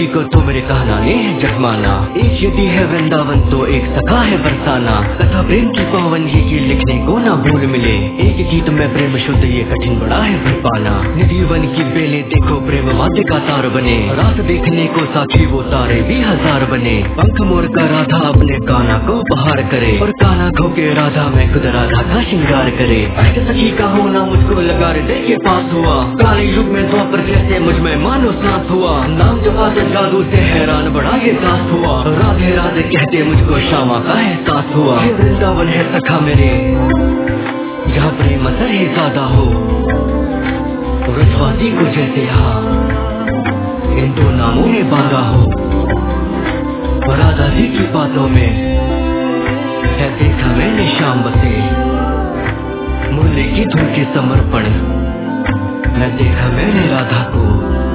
सखी को तो मेरे कहना ने है जगमाना। एक यदि है वृंदावन तो एक सखा है बरसाना। कथा प्रेम की पावन ये की लिखने को ना भूल मिले। एक गीत में प्रेम शुद्ध ये कठिन बड़ा है भर पाना। निधि वन की बेले देखो प्रेम वाद्य का तार बने। रात देखने को साक्षी वो तारे भी हजार बने। पंख मोर का राधा अपने काना को उपहार करे और काना खो के राधा में खुद राधा का श्रृंगार करे। अष्ट सखी का होना मुझको लगा हृदय के पास हुआ। काली युग में द्वापर जैसे मुझ में मानो सांस हुआ। नाम जपाते जादू से हैरान बड़ा ये दास हुआ। राधे राधे कहते मुझको श्यामा का एहसास हुआ। ये वृंदावन है सखा मेरे जहाँ प्रेम असर ही ज्यादा हो। रजवाती को जैसे यहाँ इन दो नामों ने बांधा हो। राधा जी की बातों में है देखा मैंने शाम बसे। मुरली की धुन के समर्पण मैं देखा मैंने राधा को।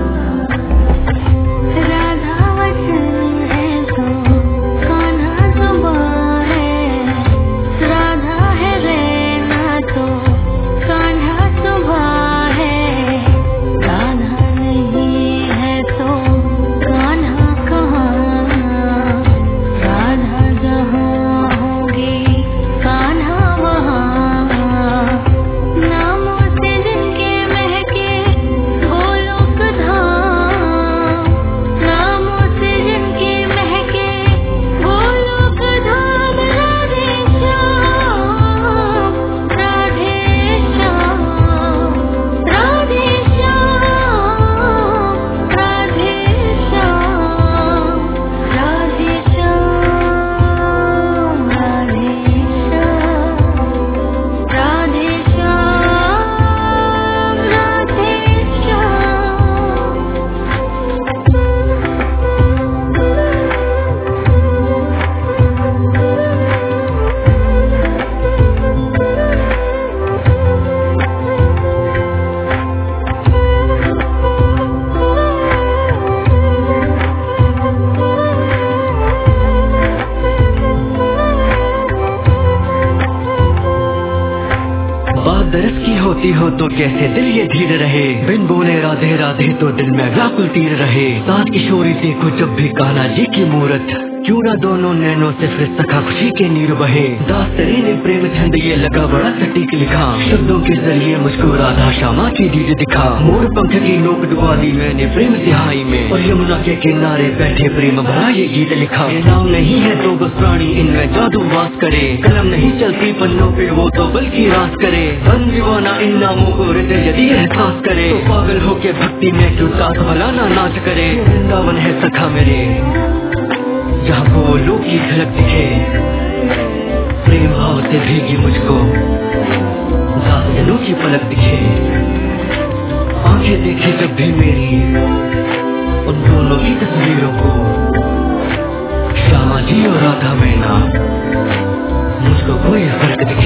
दरस की होती हो तो कैसे दिल ये धीर रहे। बिन बोले राधे राधे तो दिल में व्याकुल तीर रहे। सात किशोरी देखो जब भी कान्हा जी की मूरत। क्यों ना दोनों नैनों से फिर सखा खुशी के नीर बहे। दास्तरी ने प्रेम छंद ये लगा बड़ा सटीक लिखा। शब्दों के जरिए मुझको राधा श्यामा की दीद दिखा। मोर पंख की नोक डुबा दी मैंने प्रेम सिहाई में। और यमुना के किनारे बैठे प्रेम भरा ये गीत लिखा। ये नाम नहीं है तो बस प्राणी इनमें जादू वास करे। कलम नहीं चलती पन्नों पे वो तो बल्कि रास करे। बन दीवाना इन नामों को हृदय यदि एहसास करे तो पागल होके भक्ति में क्यों साथ भला ना नाच करे। वृंदावन है सखा मेरे जहाँ फूलों की झलक दिखे। प्रेम भाव से भीगी मुझको दासियों की पलक दिखे। आंखें देखे जब भी मेरी उन दोनों की तस्वीरों को। श्यामा जी और राधा में ना मुझको कोई फर्क दिखे।